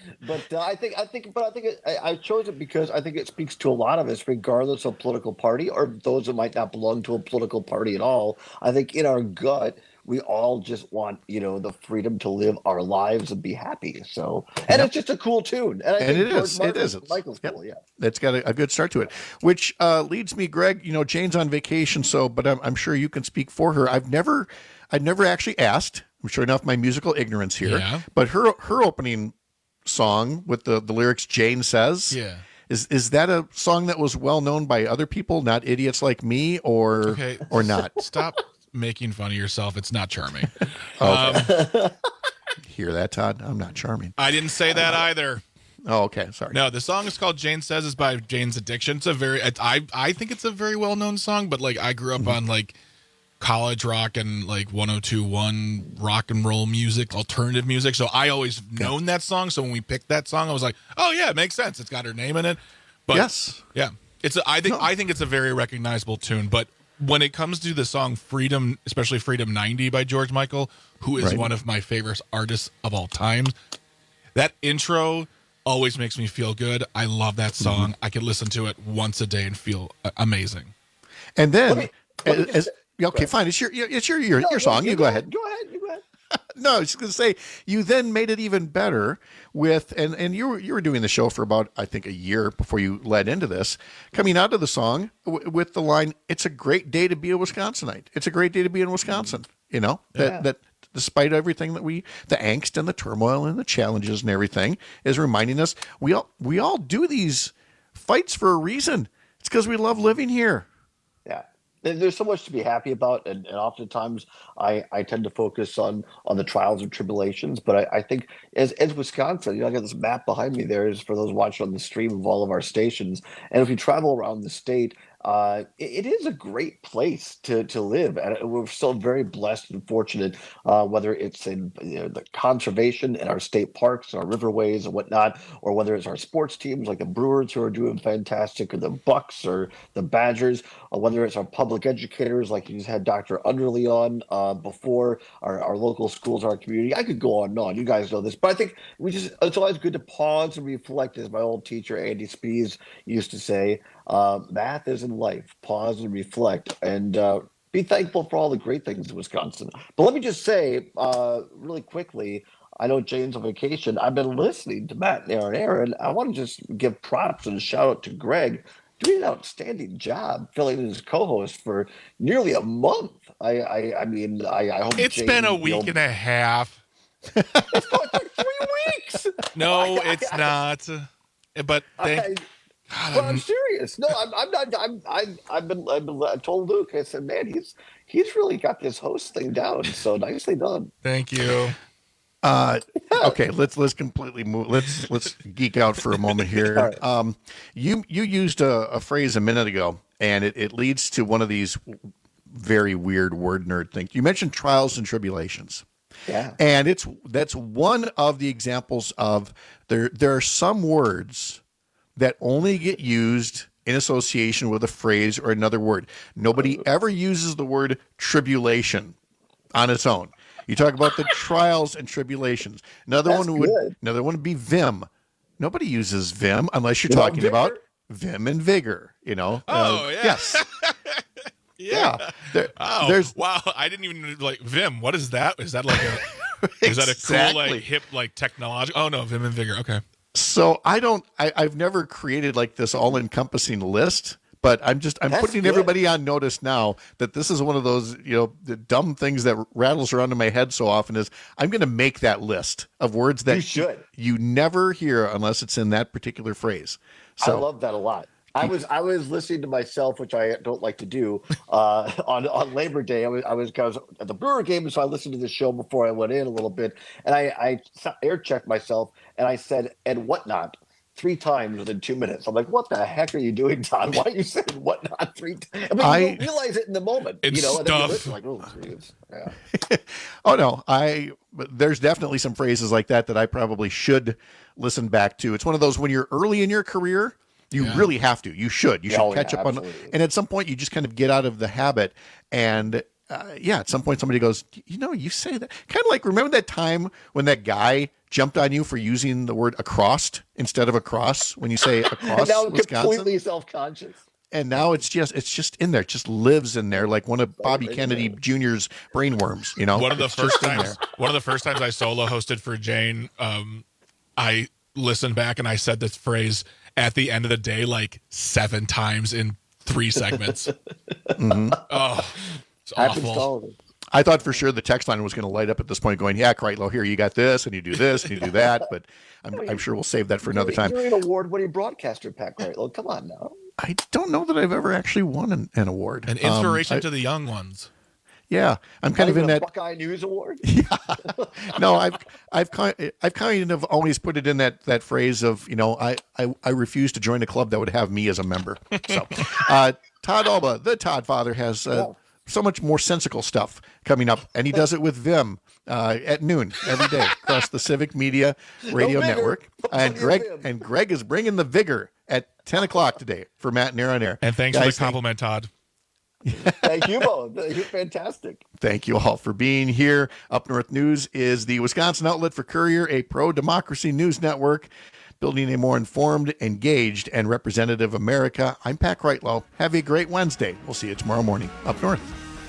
I chose it because I think it speaks to a lot of us, regardless of political party or those that might not belong to a political party at all. I think in our gut, we all just want, the freedom to live our lives and be happy. So, and it's just a cool tune. And it is. Michael's cool, yeah. It's got a good start to it, which leads me, Greg, Jane's on vacation, but I'm sure you can speak for her. I've never actually asked. I'm showing off my musical ignorance here, but her opening song with the lyrics, Jane Says. Yeah. Is that a song that was well known by other people, not idiots like me, or not? Stop making fun of yourself. It's not charming. Okay. Hear that, Todd? I'm not charming. I didn't say that either. Oh, okay. Sorry. No, the song is called Jane Says. It's by Jane's Addiction. It's I think it's a very well-known song, but I grew up on college rock and 102.1 rock and roll music, alternative music. So I always known that song. So when we picked that song, I was like, oh yeah, it makes sense. It's got her name in it. But yes. Yeah. I think it's a very recognizable tune, but when it comes to the song Freedom, especially Freedom 90 by George Michael, who is Right. one of my favorite artists of all time, that intro always makes me feel good. I love that song. I can listen to it once a day and feel amazing. And then, okay, fine. It's your song. You go ahead. Go ahead. No, I was just going to say, you then made it even better with, and you were doing the show for about, I think, a year before you led into this, coming out of the song with the line, "It's a great day to be a Wisconsinite. It's a great day to be in Wisconsin." You know, that despite everything that the angst and the turmoil and the challenges and everything is reminding us, we all do these fights for a reason. It's because we love living here. Yeah. There's so much to be happy about, and oftentimes I tend to focus on the trials and tribulations. But I think as Wisconsin, I got this map behind me there is for those watching on the stream of all of our stations. And if you travel around the state, it is a great place to live, and we're still very blessed and fortunate. Whether it's in the conservation in our state parks, our riverways, and whatnot, or whether it's our sports teams like the Brewers who are doing fantastic, or the Bucks or the Badgers, or whether it's our public educators like you just had Dr. Underley on before, our local schools, our community. I could go on and on. You guys know this, but I think it's always good to pause and reflect, as my old teacher Andy Spees used to say. Math is in life. Pause and reflect, and be thankful for all the great things in Wisconsin. But let me just say, really quickly, I know Jane's on vacation. I've been listening to Matt and Aaron. I want to just give props and a shout out to Greg, doing an outstanding job filling in as co-host for nearly a month. I mean, I hope it's Jane, been a week and a half. It's going to take 3 weeks. No, it's not. But Well, I'm serious. No, I'm not. I told Luke. I said, man, he's really got this host thing down. So nicely done. Thank you. Okay, let's completely move. Let's geek out for a moment here. Right. You used a phrase a minute ago, and it leads to one of these very weird word nerd things. You mentioned trials and tribulations. Yeah. And that's one of the examples of there are some words that only get used in association with a phrase or another word. Nobody ever uses the word tribulation on its own. You talk about the trials and tribulations. Another one would be vim. Nobody uses vim unless you're talking about vim and vigor. Oh yeah. Yes. Yeah. There's wow. I didn't even like Vim. What is that? Is that like is that a cool like hip like technology? Oh no, Vim and Vigor. Okay. So I've never created like this all-encompassing list, but I'm putting everybody on notice now that this is one of those, the dumb things that rattles around in my head so often is I'm going to make that list of words that you never hear unless it's in that particular phrase. So I love that a lot. I was listening to myself, which I don't like to do, on Labor Day. I was at the Brewer game, so I listened to the show before I went in a little bit, and I air checked myself, and I said "and whatnot" 3 times within 2 minutes. I'm like, "What the heck are you doing, Todd? Why are you saying whatnot 3 times?" I mean, you don't realize it in the moment, it's and then you listen, stuff. like, "Oh, geez." Yeah. Oh no, but there's definitely some phrases like that I probably should listen back to. It's one of those when you're early in your career. You really have to. You should. You should catch up on. And at some point, you just kind of get out of the habit. And at some point, somebody goes, you say that. Kind of like, remember that time when that guy jumped on you for using the word across instead of across when you say across Now I'm Wisconsin? completely self-conscious. And now it's just in there. It just lives in there like one of Bobby Kennedy Jr.'s brainworms. One of the first times I solo hosted for Jane, I listened back and I said this phrase at the end of the day like 7 times in 3 segments. Mm-hmm. Oh, it's awful. I thought for sure the text line was going to light up at this point going, yeah, Kreitlow, here, you got this, and you do this, and you do that. But I'm sure we'll save that for another time. You're an award-winning broadcaster, Pat Kreitlow. Come on now. I don't know that I've ever actually won an award. An inspiration to the young ones. Yeah, I'm kind of in that Buckeye News Award. Yeah, no, I've kind of always put it in that phrase of I refuse to join a club that would have me as a member. So, Todd Alba, the Todd Father, has so much more sensical stuff coming up, and he does it with Vim at noon every day across the Civic Media Radio Network. And Greg is bringing the vigor at 10 o'clock today for Matt and Aaron Air. And thanks for the compliment, Todd. Thank you both. You're fantastic. Thank you all for being here. Up North News is the Wisconsin outlet for Courier, a pro-democracy news network, building a more informed, engaged, and representative America. I'm Pat Kreitlow. Have a great Wednesday. We'll see you tomorrow morning. Up North.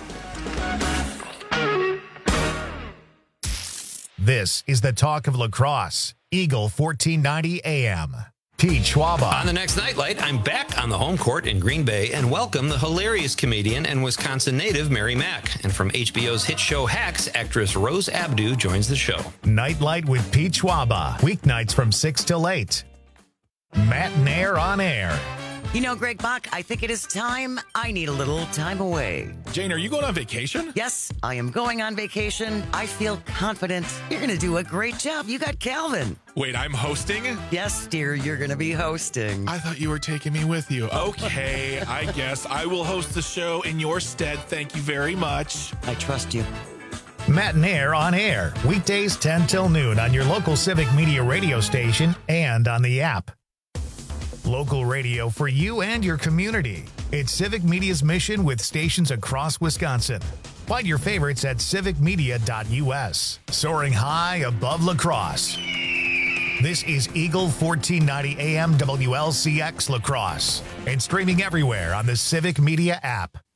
This is the talk of lacrosse. Eagle 1490 AM. Pete Schwaba. On the next Nightlight, I'm back on the home court in Green Bay and welcome the hilarious comedian and Wisconsin native Mary Mack. And from HBO's hit show Hacks, actress Rose Abdu joins the show. Nightlight with Pete Schwaba. Weeknights from 6 till 8. Matt Nair on air. You know, Greg Bach, I think it is time. I need a little time away. Jane, are you going on vacation? Yes, I am going on vacation. I feel confident. You're going to do a great job. You got Calvin. Wait, I'm hosting? Yes, dear, you're going to be hosting. I thought you were taking me with you. Okay, I guess I will host the show in your stead. Thank you very much. I trust you. Matt Nair on air. Weekdays 10 till noon on your local Civic Media radio station and on the app. Local radio for you and your community. It's Civic Media's mission with stations across Wisconsin. Find your favorites at civicmedia.us. Soaring high above lacrosse. This is Eagle 1490 AM WLCX Lacrosse and streaming everywhere on the Civic Media app.